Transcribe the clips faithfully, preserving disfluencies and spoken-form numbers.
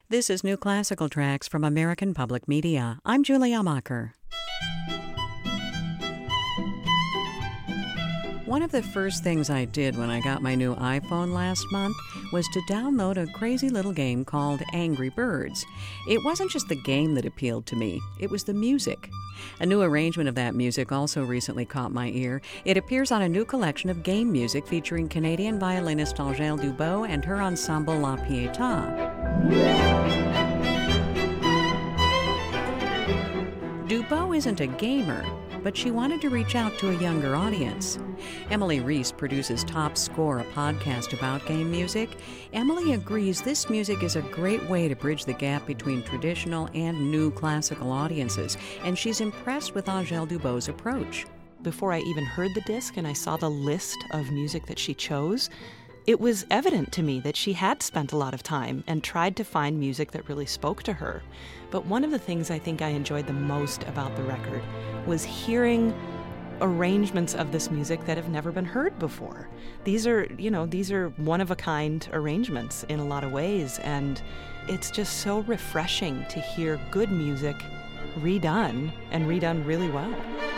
This is New Classical Tracks from American Public Media. I'm Julia Macher. One of the first things I did when I got my new iPhone last month was to download a crazy little game called Angry Birds. It wasn't just the game that appealed to me, it was the music. A new arrangement of that music also recently caught my ear. It appears on a new collection of game music featuring Canadian violinist Angèle Dubow and her ensemble La Pietà. Dubow isn't a gamer, but she wanted to reach out to a younger audience. Emily Reese produces Top Score, a podcast about game music. Emily agrees this music is a great way to bridge the gap between traditional and new classical audiences, and she's impressed with Angèle Dubow's approach. Before I even heard the disc and I saw the list of music that she chose, it was evident to me that she had spent a lot of time and tried to find music that really spoke to her. But one of the things I think I enjoyed the most about the record was hearing arrangements of this music that have never been heard before. These are, you know, these are one-of-a-kind arrangements in a lot of ways, and it's just so refreshing to hear good music redone and redone really well.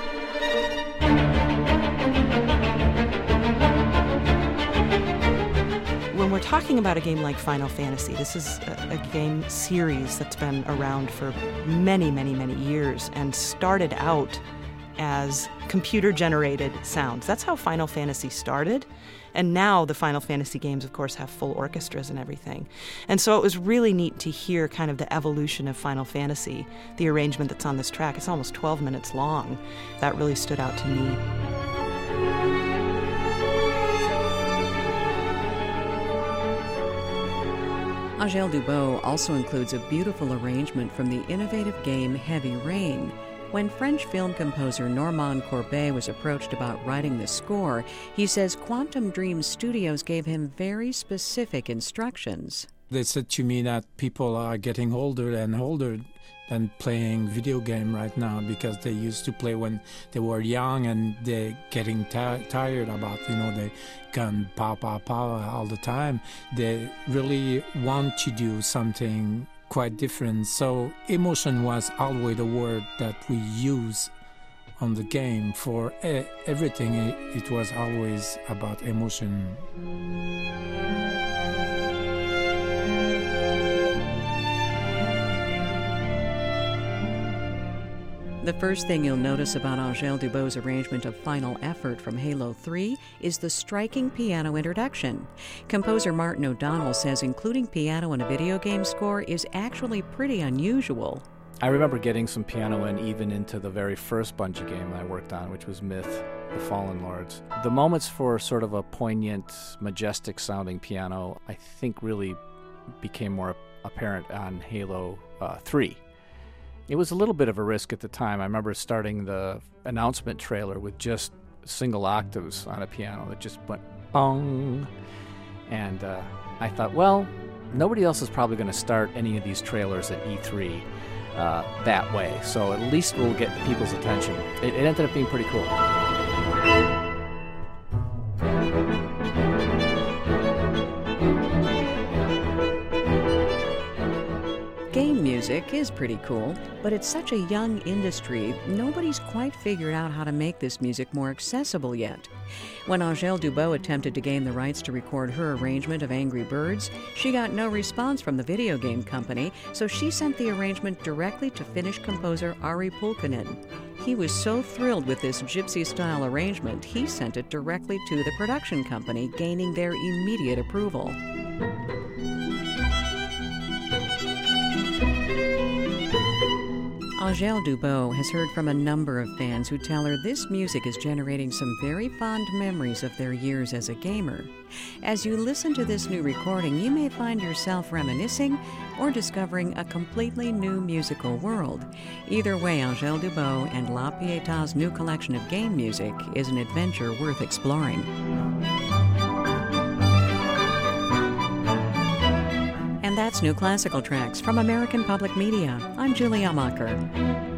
When we're talking about a game like Final Fantasy, this is a, a game series that's been around for many, many, many years and started out as computer-generated sounds. That's how Final Fantasy started. And now the Final Fantasy games, of course, have full orchestras and everything. And so it was really neat to hear kind of the evolution of Final Fantasy, the arrangement that's on this track. It's almost twelve minutes long. That really stood out to me. Angèle Dubow also includes a beautiful arrangement from the innovative game Heavy Rain. When French film composer Normand Corbeil was approached about writing the score, he says Quantum Dream Studios gave him very specific instructions. They said to me that people are getting older and older than playing video game right now, because they used to play when they were young and they're getting t- tired about, you know, they gun pow, pow, pow all the time. They really want to do something quite different. So emotion was always the word that we use on the game. For e- everything, it, it was always about emotion. The first thing you'll notice about Angèle Dubow's arrangement of Final Effort from Halo three is the striking piano introduction. Composer Martin O'Donnell says including piano in a video game score is actually pretty unusual. I remember getting some piano in even into the very first Bungie game I worked on, which was Myth, The Fallen Lords. The moments for sort of a poignant, majestic-sounding piano, I think really became more apparent on Halo uh, three. It was a little bit of a risk at the time. I remember starting the announcement trailer with just single octaves on a piano that just went bong. And uh, I thought, well, nobody else is probably going to start any of these trailers at E three uh, that way. So at least we'll get people's attention. It, it ended up being pretty cool. Game music is pretty cool, but it's such a young industry, nobody's quite figured out how to make this music more accessible yet. When Angèle Dubow attempted to gain the rights to record her arrangement of Angry Birds, she got no response from the video game company, so she sent the arrangement directly to Finnish composer Ari Pulkkinen. He was so thrilled with this gypsy-style arrangement, he sent it directly to the production company, gaining their immediate approval. Angèle Dubow has heard from a number of fans who tell her this music is generating some very fond memories of their years as a gamer. As you listen to this new recording, you may find yourself reminiscing or discovering a completely new musical world. Either way, Angèle Dubow and La Pietà's new collection of game music is an adventure worth exploring. And that's New Classical Tracks from American Public Media. I'm Julia Macher.